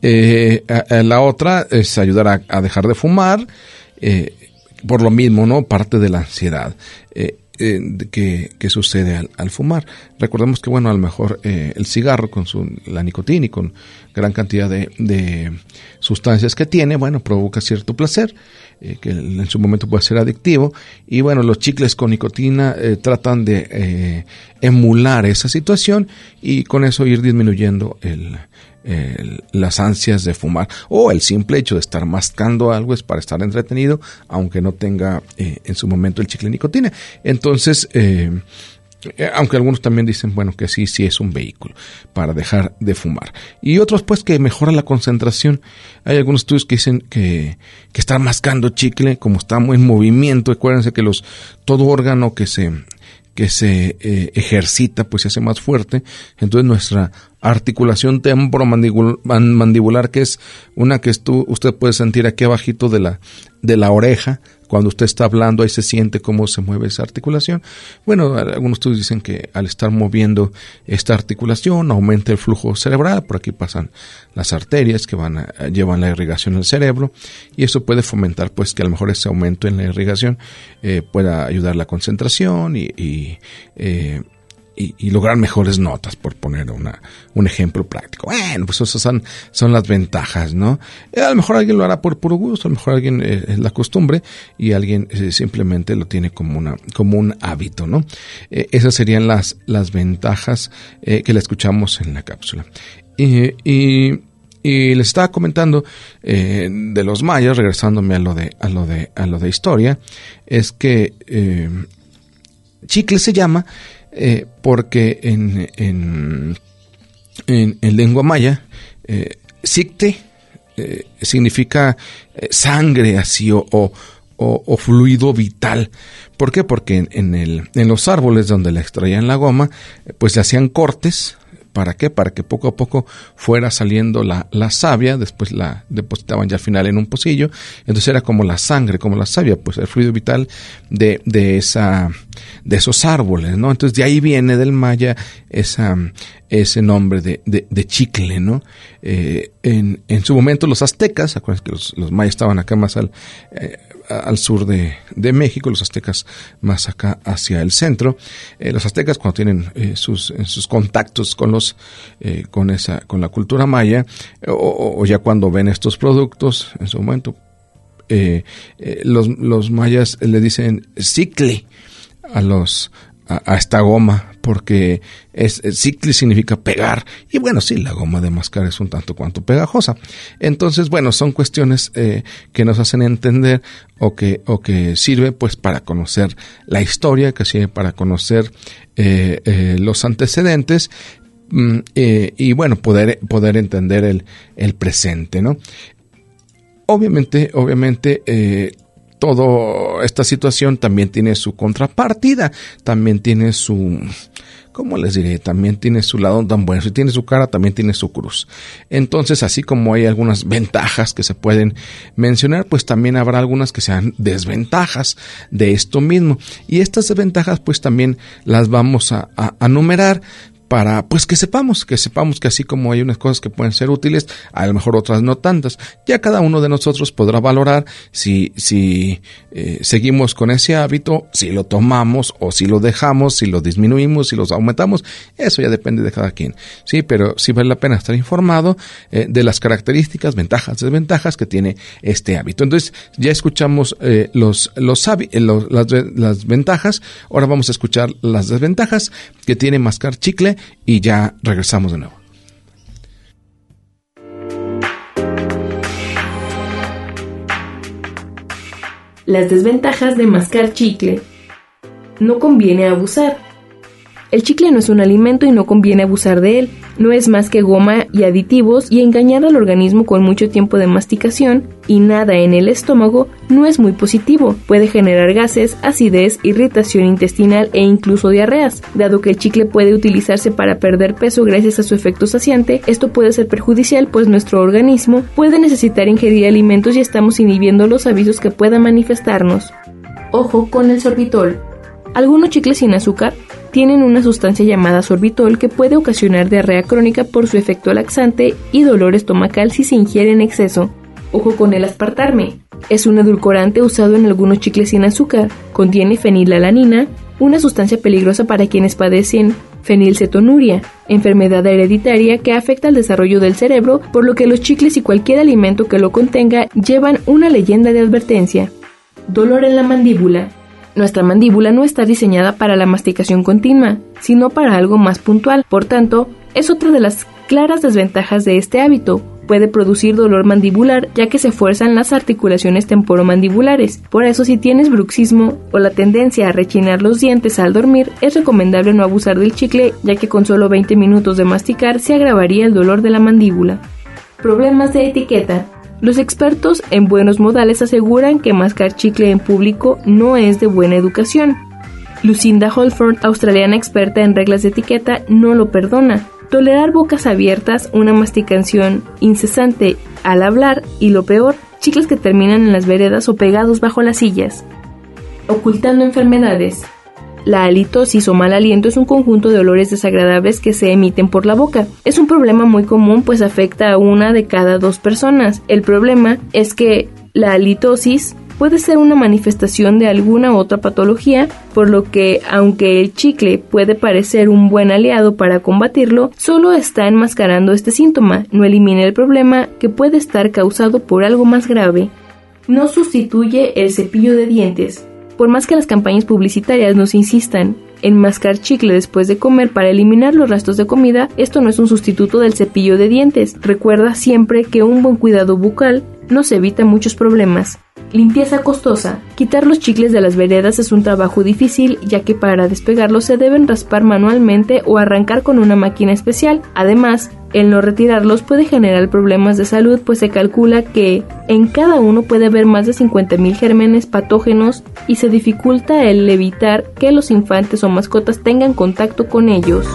Eh, a, a la otra es ayudar a, a dejar de fumar, eh, por lo mismo, ¿no? Parte de la ansiedad eh, eh, que, que sucede al, al fumar. Recordemos que, bueno, a lo mejor eh, el cigarro con su, la nicotina y con gran cantidad de, de sustancias que tiene, bueno, provoca cierto placer, eh, que en su momento puede ser adictivo. Y bueno, los chicles con nicotina eh, tratan de eh, emular esa situación y con eso ir disminuyendo el eh, las ansias de fumar, o el simple hecho de estar mascando algo es para estar entretenido, aunque no tenga eh, en su momento el chicle nicotina. Entonces, eh, aunque algunos también dicen, bueno, que sí, sí es un vehículo para dejar de fumar. Y otros, pues, que mejora la concentración. Hay algunos estudios que dicen que, que estar mascando chicle, como está muy en movimiento, acuérdense que los, todo órgano que se, que se eh, ejercita, pues se hace más fuerte. Entonces nuestra articulación temporomandibular, que es una que estu, usted puede sentir aquí abajito de la, de la oreja, cuando usted está hablando, ahí se siente cómo se mueve esa articulación. Bueno, algunos estudios dicen que al estar moviendo esta articulación aumenta el flujo cerebral. Por aquí pasan las arterias que van a, llevan la irrigación al cerebro, y eso puede fomentar, pues, que a lo mejor ese aumento en la irrigación eh, pueda ayudar la concentración y, y eh, Y, y lograr mejores notas, por poner una, un ejemplo práctico. Bueno, pues esas son, son las ventajas, ¿no? Eh, a lo mejor alguien lo hará por puro gusto, a lo mejor alguien eh, es la costumbre y alguien eh, simplemente lo tiene como una, como un hábito, ¿no? Eh, esas serían las, las ventajas eh, que le escuchamos en la cápsula. Y, y, y les estaba comentando eh, de los mayas, regresándome a lo de, a lo de, a lo de historia, es que eh, chicle se llama Eh, porque en, en, en, en lengua maya, eh, sicte eh, significa eh, sangre así o, o, o fluido vital. ¿Por qué? Porque en, en, el, en los árboles donde le extraían la goma, pues le hacían cortes. ¿Para qué? Para que poco a poco fuera saliendo la, la savia, después la depositaban ya al final en un pocillo, entonces era como la sangre, como la savia, pues el fluido vital de, de esa, de esos árboles, ¿no? Entonces de ahí viene del maya esa, ese nombre de, de, de chicle, ¿no? Eh, en, en su momento los aztecas, acuérdense que los, los mayas estaban acá más al, eh, al sur de, de México, los aztecas más acá hacia el centro. Eh, los aztecas, cuando tienen eh, sus, en sus contactos con los eh, con esa con la cultura maya, o, o ya cuando ven estos productos en su momento, eh, eh, los, los mayas le dicen cicle a los a, a esta goma, porque es, es cicle significa pegar, y bueno, sí, la goma de mascar es un tanto cuanto pegajosa. Entonces, bueno, son cuestiones eh, que nos hacen entender o que o que sirve pues para conocer la historia, que sirve para conocer eh, eh, los antecedentes, mm, eh, y bueno, poder poder entender el el presente, ¿no? Obviamente, obviamente eh, toda esta situación también tiene su contrapartida, también tiene su, ¿cómo les diré? También tiene su lado tan bueno. Si tiene su cara, también tiene su cruz. Entonces, así como hay algunas ventajas que se pueden mencionar, pues también habrá algunas que sean desventajas de esto mismo. Y estas desventajas, pues también las vamos a, a, a numerar, para pues que sepamos, que sepamos que así como hay unas cosas que pueden ser útiles, a lo mejor otras no tantas. Ya cada uno de nosotros podrá valorar si, si eh, seguimos con ese hábito, si lo tomamos o si lo dejamos, si lo disminuimos, si los aumentamos. Eso ya depende de cada quien. Sí, pero sí vale la pena estar informado eh, de las características, ventajas, desventajas que tiene este hábito. Entonces, ya escuchamos eh, los, los, eh, los las, las ventajas. Ahora vamos a escuchar las desventajas que tiene mascar chicle. Y ya regresamos de nuevo. Las desventajas de mascar chicle. No conviene abusar. El chicle no es un alimento y no conviene abusar de él. No es más que goma y aditivos, y engañar al organismo con mucho tiempo de masticación y nada en el estómago no es muy positivo. Puede generar gases, acidez, irritación intestinal e incluso diarreas. Dado que el chicle puede utilizarse para perder peso gracias a su efecto saciante, esto puede ser perjudicial, pues nuestro organismo puede necesitar ingerir alimentos y estamos inhibiendo los avisos que puedan manifestarnos. Ojo con el sorbitol. Algunos chicles sin azúcar tienen una sustancia llamada sorbitol que puede ocasionar diarrea crónica por su efecto laxante y dolor estomacal si se ingiere en exceso. Ojo con el aspartame. Es un edulcorante usado en algunos chicles sin azúcar. Contiene fenilalanina, una sustancia peligrosa para quienes padecen fenilcetonuria, enfermedad hereditaria que afecta al desarrollo del cerebro, por lo que los chicles y cualquier alimento que lo contenga llevan una leyenda de advertencia. Dolor en la mandíbula. Nuestra mandíbula no está diseñada para la masticación continua, sino para algo más puntual. Por tanto, es otra de las claras desventajas de este hábito. Puede producir dolor mandibular, ya que se fuerzan las articulaciones temporomandibulares. Por eso, si tienes bruxismo o la tendencia a rechinar los dientes al dormir, es recomendable no abusar del chicle, ya que con solo veinte minutos de masticar se agravaría el dolor de la mandíbula. Problemas de etiqueta. Los expertos en buenos modales aseguran que mascar chicle en público no es de buena educación. Lucinda Holford, australiana experta en reglas de etiqueta, no lo perdona. Tolerar bocas abiertas, una masticación incesante al hablar y, lo peor, chicles que terminan en las veredas o pegados bajo las sillas. Ocultando enfermedades. La halitosis o mal aliento es un conjunto de olores desagradables que se emiten por la boca. Es un problema muy común, pues afecta a una de cada dos personas. El problema es que la halitosis puede ser una manifestación de alguna otra patología, por lo que, aunque el chicle puede parecer un buen aliado para combatirlo, solo está enmascarando este síntoma, no elimina el problema que puede estar causado por algo más grave. No sustituye el cepillo de dientes. Por más que las campañas publicitarias nos insistan en mascar chicle después de comer para eliminar los restos de comida, esto no es un sustituto del cepillo de dientes. Recuerda siempre que un buen cuidado bucal nos evita muchos problemas. Limpieza costosa. Quitar los chicles de las veredas es un trabajo difícil, ya que para despegarlos se deben raspar manualmente o arrancar con una máquina especial. Además, el no retirarlos puede generar problemas de salud, pues se calcula que en cada uno puede haber más de cincuenta mil gérmenes patógenos y se dificulta el evitar que los infantes o mascotas tengan contacto con ellos.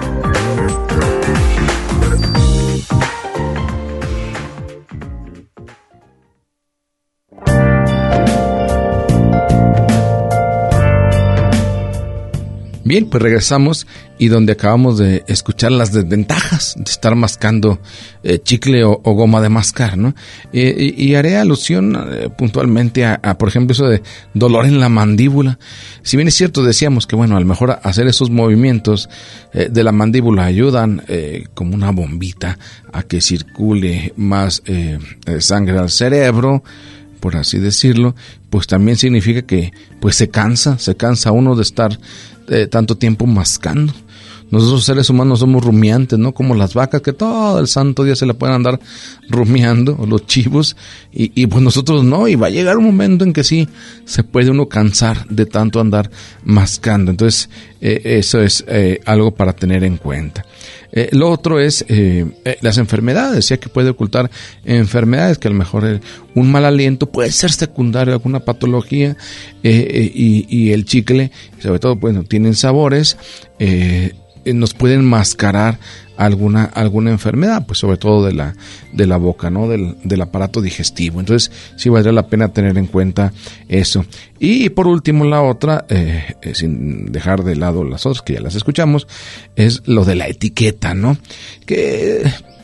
Bien, pues regresamos y donde acabamos de escuchar las desventajas de estar mascando eh, chicle o, o goma de mascar, ¿no? Eh, y, y haré alusión eh, puntualmente a, a, por ejemplo, eso de dolor en la mandíbula. Si bien es cierto, decíamos que, bueno, a lo mejor hacer esos movimientos eh, de la mandíbula ayudan eh, como una bombita a que circule más eh, sangre al cerebro, por así decirlo, pues también significa que pues se cansa, se cansa uno de estar eh, tanto tiempo mascando. Nosotros seres humanos somos rumiantes, ¿no? Como las vacas que todo el santo día se la pueden andar rumiando, o los chivos, y, y pues nosotros no, y va a llegar un momento en que sí se puede uno cansar de tanto andar mascando. Entonces, eh, eso es eh, algo para tener en cuenta. Eh, lo otro es eh, eh, las enfermedades, ya que puede ocultar enfermedades, que a lo mejor eh, un mal aliento puede ser secundario a alguna patología, eh, eh, y, y el chicle, sobre todo, bueno, tienen sabores, eh, nos pueden mascarar alguna alguna enfermedad, pues sobre todo de la de la boca, ¿no? Del, del aparato digestivo. Entonces sí valdría la pena tener en cuenta eso. Y por último, la otra, eh, eh, sin dejar de lado las otras que ya las escuchamos, es lo de la etiqueta, ¿no? Que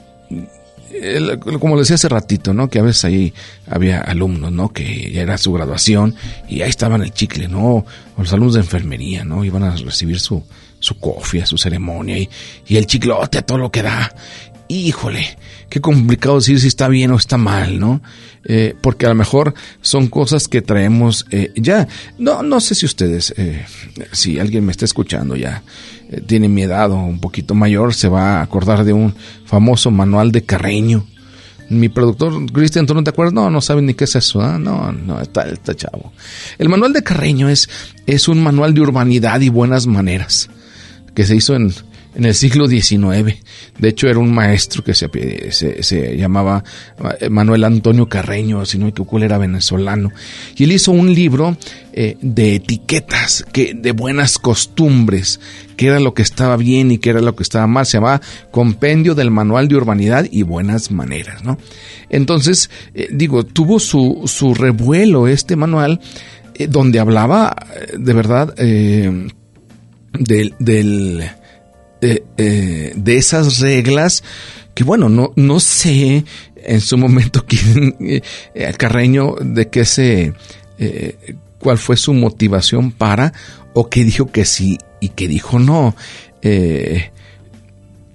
eh, como decía hace ratito, ¿no? Que a veces ahí había alumnos, ¿no? Que ya era su graduación y ahí estaban el chicle, ¿no? O los alumnos de enfermería, ¿no? Iban a recibir su su cofia, su ceremonia, y, y el chiclote a todo lo que da. Híjole, qué complicado decir si está bien o está mal, ¿no? Eh, porque a lo mejor son cosas que traemos eh, ya. No no sé si ustedes, eh, si alguien me está escuchando ya, eh, tiene mi edad o un poquito mayor, se va a acordar de un famoso manual de Carreño. Mi productor, Cristian, ¿tú no te acuerdas? No, no sabes ni qué es eso, ¿eh? No, no, está, está chavo. El manual de Carreño es, es un manual de urbanidad y buenas maneras, que se hizo en, en el siglo diecinueve. De hecho, era un maestro que se, se, se llamaba Manuel Antonio Carreño, si no me equivoco, él era venezolano. Y él hizo un libro eh, de etiquetas, que, de buenas costumbres, qué era lo que estaba bien y qué era lo que estaba mal. Se llamaba Compendio del Manual de Urbanidad y Buenas Maneras, ¿no? Entonces, eh, digo, tuvo su, su revuelo este manual, eh, donde hablaba, de verdad, eh, del, del eh, eh, de esas reglas que, bueno, no no sé en su momento quién, eh, Carreño, de qué se eh, cuál fue su motivación para, o qué dijo que sí y qué dijo no. Eh,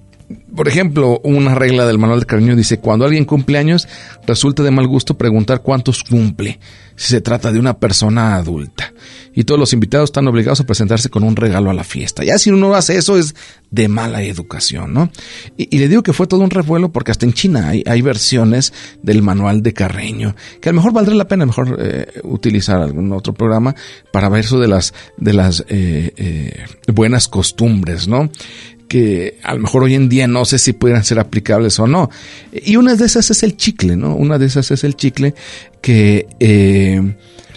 Por ejemplo, una regla del manual de cariño dice: cuando alguien cumple años, resulta de mal gusto preguntar cuántos cumple, si se trata de una persona adulta. Y todos los invitados están obligados a presentarse con un regalo a la fiesta. Ya si uno hace eso es de mala educación, ¿no? Y, y le digo que fue todo un revuelo porque hasta en China hay, hay versiones del manual de Carreño, que a lo mejor valdría la pena mejor eh, utilizar algún otro programa para ver eso de las, de las eh, eh, buenas costumbres, ¿no? Que a lo mejor hoy en día no sé si pudieran ser aplicables o no. Y una de esas es el chicle, ¿no? Una de esas es el chicle que, eh,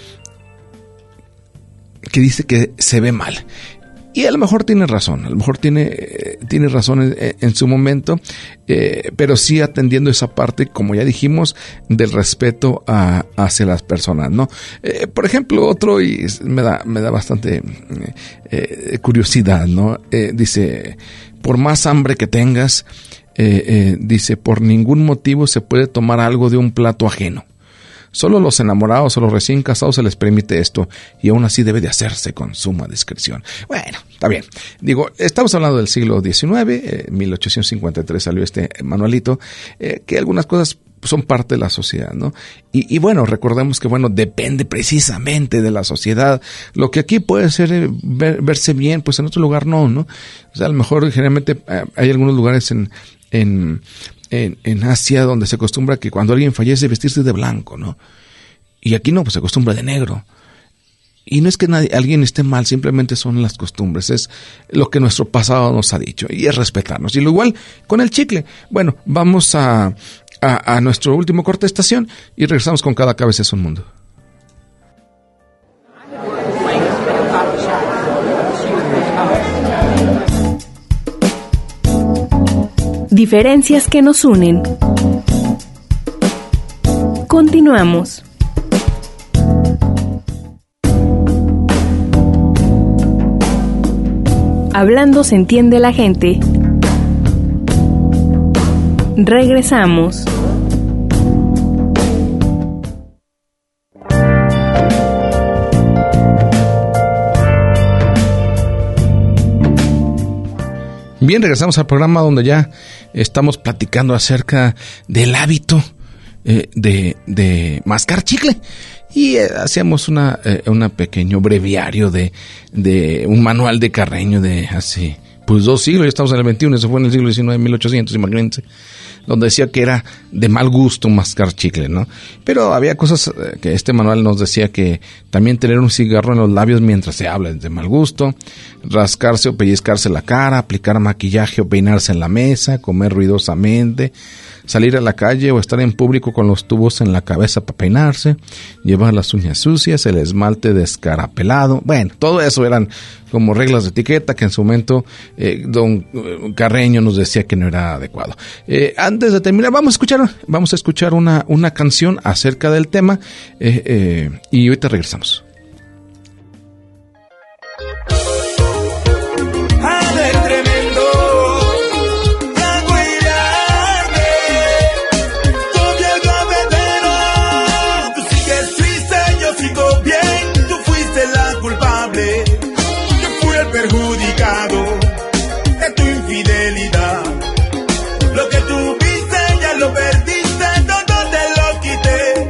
que dice que se ve mal. Y a lo mejor tiene razón, a lo mejor tiene, eh, tiene razón en, en su momento, eh, pero sí atendiendo esa parte, como ya dijimos, del respeto a, hacia las personas, ¿no? Eh, por ejemplo, otro, y me da, me da bastante eh, curiosidad, ¿no? Eh, dice: por más hambre que tengas, eh, eh, dice, por ningún motivo se puede tomar algo de un plato ajeno. Solo los enamorados o los recién casados se les permite esto, y aún así debe de hacerse con suma discreción. Bueno, está bien. Digo, estamos hablando del siglo diecinueve, eh, mil ochocientos cincuenta y tres salió este manualito, eh, que algunas cosas son parte de la sociedad, ¿no? Y, y bueno, recordemos que, bueno, depende precisamente de la sociedad. Lo que aquí puede ser eh, ver, verse bien, pues en otro lugar no, ¿no? O sea, a lo mejor generalmente eh, hay algunos lugares en... en En, en Asia donde se acostumbra que cuando alguien fallece vestirse de blanco, ¿no? Y aquí no, pues se acostumbra de negro. Y no es que nadie, alguien esté mal, simplemente son las costumbres, es lo que nuestro pasado nos ha dicho, y es respetarnos. Y lo igual con el chicle. Bueno, vamos a, a, a nuestro último corte de estación y regresamos con Cada Cabeza es un Mundo. Diferencias que nos unen. Continuamos. Hablando se entiende la gente. Regresamos. Bien, regresamos al programa donde ya estamos platicando acerca del hábito eh, de, de mascar chicle. Y eh, hacíamos una, eh, una pequeño breviario de, de un manual de Carreño de hace pues dos siglos, ya estamos en el veintiuno, eso fue en el siglo diecinueve, mil ochocientos, imagínense, donde decía que era de mal gusto mascar chicle, ¿no? Pero había cosas eh, que este manual nos decía, que también tener un cigarro en los labios mientras se habla es de mal gusto, rascarse o pellizcarse la cara, aplicar maquillaje o peinarse en la mesa, comer ruidosamente, salir a la calle o estar en público con los tubos en la cabeza para peinarse, llevar las uñas sucias, el esmalte descarapelado. Bueno, todo eso eran como reglas de etiqueta que en su momento eh, don Carreño nos decía que no era adecuado. Eh, antes de terminar, vamos a escuchar, vamos a escuchar una, una canción acerca del tema eh, eh, y ahorita regresamos.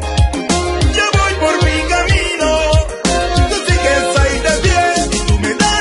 Yo voy por mi camino, tú sigues ahí de pie, tú me das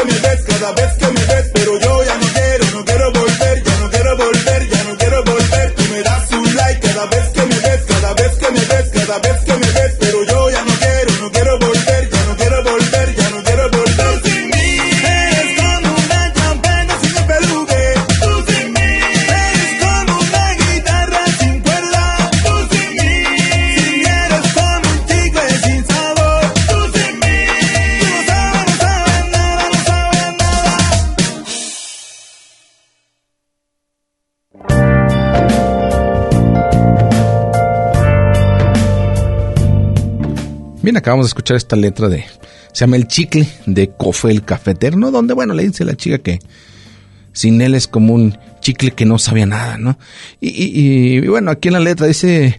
que me ves, cada vez que me ves, pero yo ya no quiero, no quiero volver, ya no quiero volver, ya no quiero volver. Tú me das un like cada vez que me ves, cada vez que me ves, cada vez que me ves, pero yo ya no quiero, no quiero volver, ya no quiero volver, ya no quiero volver. Tú sin mí eres como una champeta sin peluque. Tú sin mí eres como una guitarra sin cuerda. Tú sin mí, sin mí eres como un chicle sin sabor. Tú sin mí, tú no sabes, no sabes nada, no sabes nada. Bien, acabamos de escuchar esta letra de... Se llama El Chicle, de Cofé el Cafetero, ¿no? Donde, bueno, le dice a la chica que sin él es como un chicle que no sabía nada, ¿no? Y, y, y bueno, aquí en la letra dice...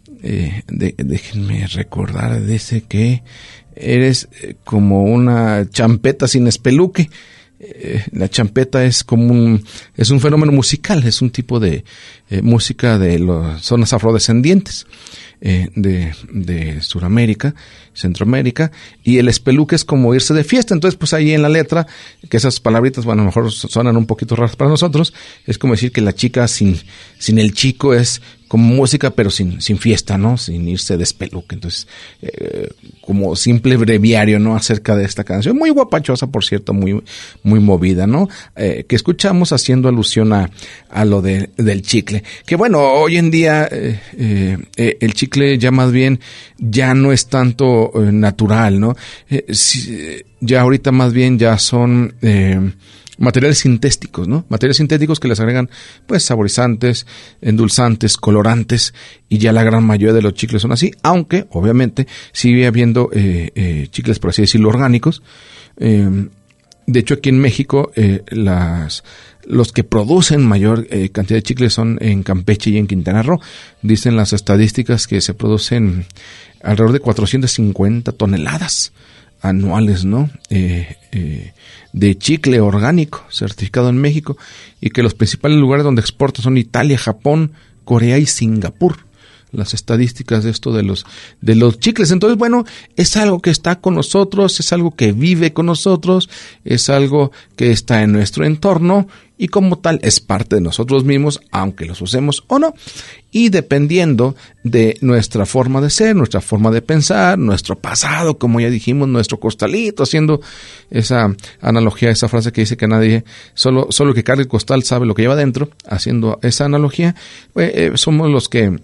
Eh, de, déjenme recordar, dice que eres eh, como una champeta sin espeluque. Eh, la champeta es como un, es un fenómeno musical, es un tipo de eh, música de las zonas afrodescendientes eh, de, de Sudamérica, Centroamérica, y el espeluque es como irse de fiesta. Entonces, pues ahí en la letra, que esas palabritas, bueno, a lo mejor suenan un poquito raras para nosotros, es como decir que la chica sin, sin el chico es como música, pero sin, sin fiesta, ¿no? Sin irse de espeluque. Entonces, eh, como simple breviario, ¿no? Acerca de esta canción. Muy guapachosa, por cierto, muy, muy movida, ¿no? Eh, que escuchamos haciendo alusión a, a lo de, del chicle. Que bueno, hoy en día, eh, eh, el chicle ya más bien, ya no es tanto eh, natural, ¿no? Eh, si, ya ahorita más bien ya son, eh, materiales sintéticos, ¿no? Materiales sintéticos que les agregan, pues, saborizantes, endulzantes, colorantes, y ya la gran mayoría de los chicles son así, aunque, obviamente, sigue habiendo eh, eh, chicles, por así decirlo, orgánicos. Eh, de hecho, aquí en México, eh, las los que producen mayor eh, cantidad de chicles son en Campeche y en Quintana Roo. Dicen las estadísticas que se producen alrededor de cuatrocientas cincuenta toneladas anuales, ¿no? Eh, eh, de chicle orgánico certificado en México, y que los principales lugares donde exporta son Italia, Japón, Corea y Singapur. Las estadísticas de esto de los de los chicles. Entonces, bueno, es algo que está con nosotros, es algo que vive con nosotros, es algo que está en nuestro entorno y como tal es parte de nosotros mismos, aunque los usemos o no. Y dependiendo de nuestra forma de ser, nuestra forma de pensar, nuestro pasado, como ya dijimos, nuestro costalito, haciendo esa analogía, esa frase que dice que nadie, solo solo el que carga el costal sabe lo que lleva dentro, haciendo esa analogía, eh, somos los que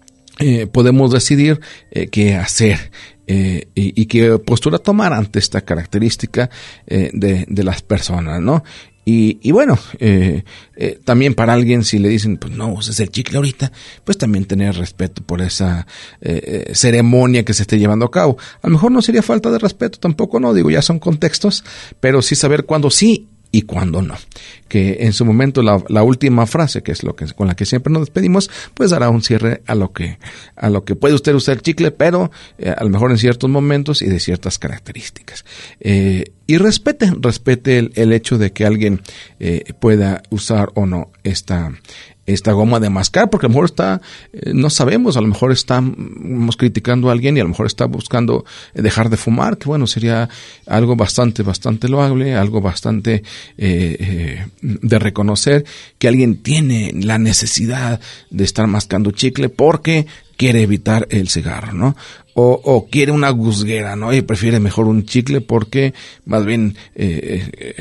Eh, podemos decidir eh, qué hacer eh, y, y qué postura tomar ante esta característica eh, de, de las personas, ¿no? Y, y bueno, eh, eh, también para alguien si le dicen, pues no, es el chicle ahorita, pues también tener respeto por esa eh, eh, ceremonia que se esté llevando a cabo. A lo mejor no sería falta de respeto, tampoco no, digo, ya son contextos, pero sí saber cuándo sí y cuándo no. Que en su momento la, la última frase, que es lo que con la que siempre nos despedimos, pues dará un cierre a lo que a lo que puede usted usar chicle, pero eh, a lo mejor en ciertos momentos y de ciertas características. Eh, y respete, respete el, el hecho de que alguien eh, pueda usar o no esta esta goma de mascar, porque a lo mejor está, eh, no sabemos, a lo mejor estamos criticando a alguien y a lo mejor está buscando dejar de fumar, que bueno, sería algo bastante, bastante loable, algo bastante eh, eh, de reconocer que alguien tiene la necesidad de estar mascando chicle porque quiere evitar el cigarro, ¿no? O, o quiere una gusguera, ¿no? Y prefiere mejor un chicle porque más bien eh, eh,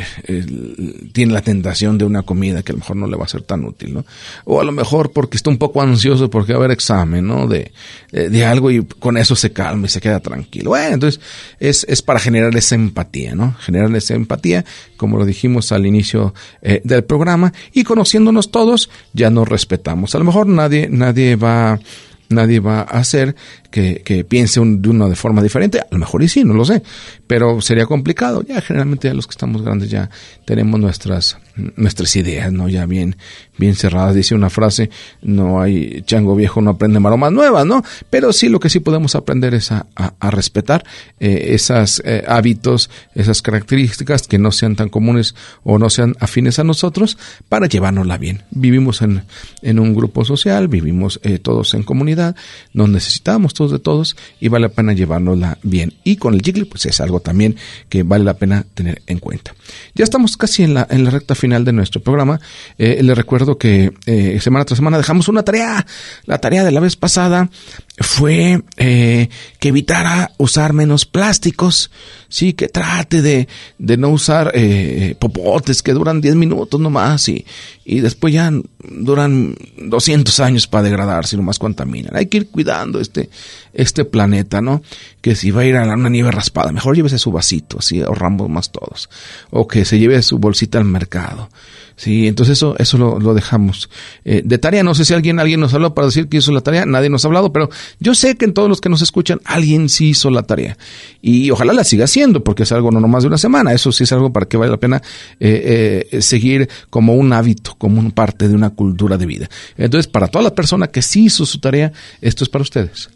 eh, tiene la tentación de una comida que a lo mejor no le va a ser tan útil, ¿no? O a lo mejor porque está un poco ansioso porque va a haber examen, ¿no? De, de, de algo y con eso se calma y se queda tranquilo. Bueno, entonces es, es para generar esa empatía, ¿no? Generar esa empatía, como lo dijimos al inicio eh, del programa, y conociéndonos todos ya nos respetamos. A lo mejor nadie, nadie va... Nadie va a hacer que, que piense un, de una de forma diferente. A lo mejor y sí, no lo sé. Pero sería complicado. Ya generalmente ya los que estamos grandes ya tenemos nuestras nuestras ideas, ¿no? Ya bien bien cerradas. Dice una frase, no hay chango viejo, no aprende maromas nuevas, ¿no? Pero sí, lo que sí podemos aprender es a, a, a respetar eh, esos eh, hábitos, esas características que no sean tan comunes o no sean afines a nosotros para llevárnosla bien. Vivimos en, en un grupo social, vivimos eh, todos en comunidad, nos necesitamos gustos de todos y vale la pena llevárnosla bien. Y con el chicle, pues es algo también que vale la pena tener en cuenta. Ya estamos casi en la, en la recta final de nuestro programa. Eh, les recuerdo que eh, semana tras semana dejamos una tarea. La tarea de la vez pasada fue eh, que evitara usar menos plásticos, sí, que trate de, de no usar eh, popotes que duran diez minutos nomás y, y después ya duran doscientos años para degradarse y nomás contaminan. Hay que ir cuidando este, este planeta, ¿no? Que si va a ir a una nieve raspada, mejor llévese su vasito, así ahorramos más todos. O que se lleve su bolsita al mercado. Sí, entonces eso eso lo, lo dejamos. Eh, de tarea, no sé si alguien alguien nos habló para decir que hizo la tarea, nadie nos ha hablado, pero yo sé que en todos los que nos escuchan, alguien sí hizo la tarea. Y ojalá la siga haciendo, porque es algo no nomás de una semana, eso sí es algo para que vale la pena eh, eh, seguir como un hábito, como una parte de una cultura de vida. Entonces, para toda la persona que sí hizo su tarea, esto es para ustedes.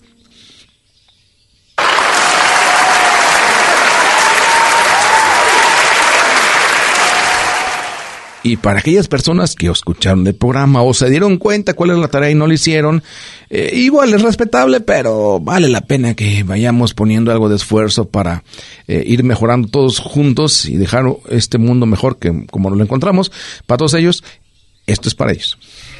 Y para aquellas personas que escucharon el programa o se dieron cuenta cuál es la tarea y no lo hicieron, eh, igual es respetable, pero vale la pena que vayamos poniendo algo de esfuerzo para eh, ir mejorando todos juntos y dejar este mundo mejor que como lo encontramos. Para todos ellos, esto es para ellos.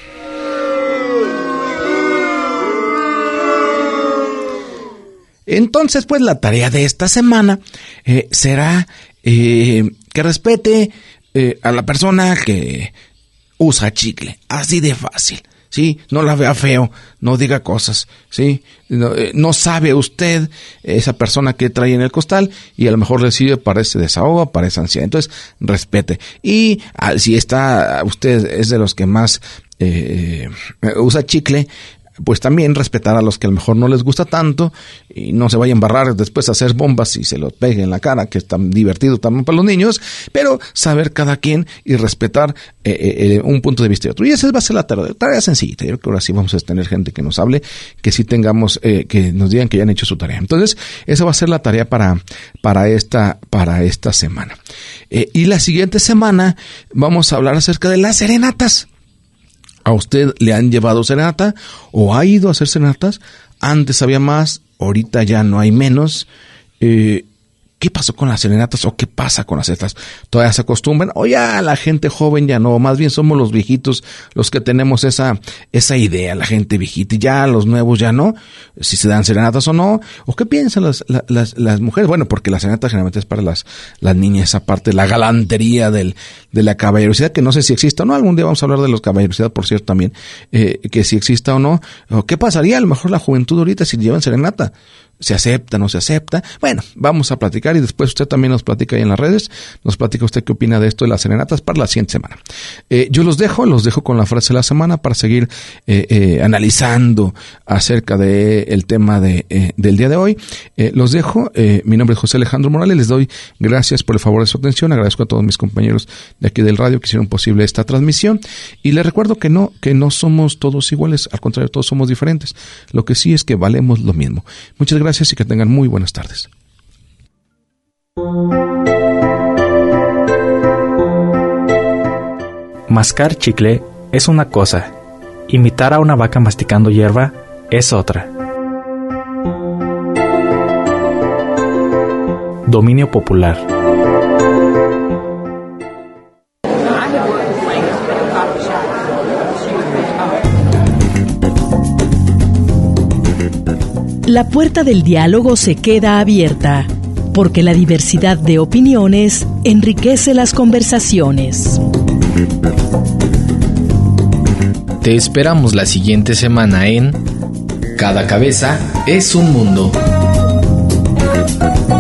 Entonces, pues la tarea de esta semana eh, será eh, que respete Eh, a la persona que usa chicle, así de fácil, ¿sí? No la vea feo, no diga cosas, ¿sí? No, eh, no sabe usted esa persona que trae en el costal y a lo mejor le sirve para ese desahogo, para esa ansiedad. Entonces, respete. Y ah, si está usted es de los que más eh, usa chicle, pues también respetar a los que a lo mejor no les gusta tanto y no se vayan a embarrar después a hacer bombas y se los peguen en la cara, que es tan divertido también para los niños, pero saber cada quien y respetar eh, eh, un punto de vista y otro. Y esa va a ser la tarea, tarea sencillita. Yo creo que ahora sí vamos a tener gente que nos hable, que sí tengamos, eh, que nos digan que ya han hecho su tarea. Entonces, esa va a ser la tarea para, para esta, para esta semana. Eh, y la siguiente semana vamos a hablar acerca de las serenatas. ¿A usted le han llevado serenata o ha ido a hacer serenatas? Antes había más, ahorita ya no hay menos. Eh, ¿Qué pasó con las serenatas o qué pasa con las serenatas? ¿Todavía se acostumbran? O ya la gente joven ya no, más bien somos los viejitos los que tenemos esa esa idea, la gente viejita, y ya los nuevos ya no, si se dan serenatas o no, o qué piensan las las las mujeres. Bueno, porque la serenata generalmente es para las las niñas, esa parte, la galantería del de la caballerosidad, que no sé si exista o no, algún día vamos a hablar de los caballerosidad, por cierto, también, eh, que si exista o no, o qué pasaría a lo mejor la juventud ahorita si llevan serenata. ¿Se acepta, no se acepta? Bueno, vamos a platicar y después usted también nos platica ahí en las redes. Nos platica usted qué opina de esto de las serenatas para la siguiente semana. Eh, yo los dejo, los dejo con la frase de la semana para seguir eh, eh, analizando acerca de el tema de eh, del día de hoy. Eh, los dejo. Eh, mi nombre es José Alejandro Morales. Les doy gracias por el favor de su atención. Agradezco a todos mis compañeros de aquí del radio que hicieron posible esta transmisión. Y les recuerdo que no, que no somos todos iguales. Al contrario, todos somos diferentes. Lo que sí es que valemos lo mismo. Muchas gracias. Gracias y que tengan muy buenas tardes. Mascar chicle es una cosa, imitar a una vaca masticando hierba es otra. Dominio popular. La puerta del diálogo se queda abierta, porque la diversidad de opiniones enriquece las conversaciones. Te esperamos la siguiente semana en Cada cabeza es un mundo.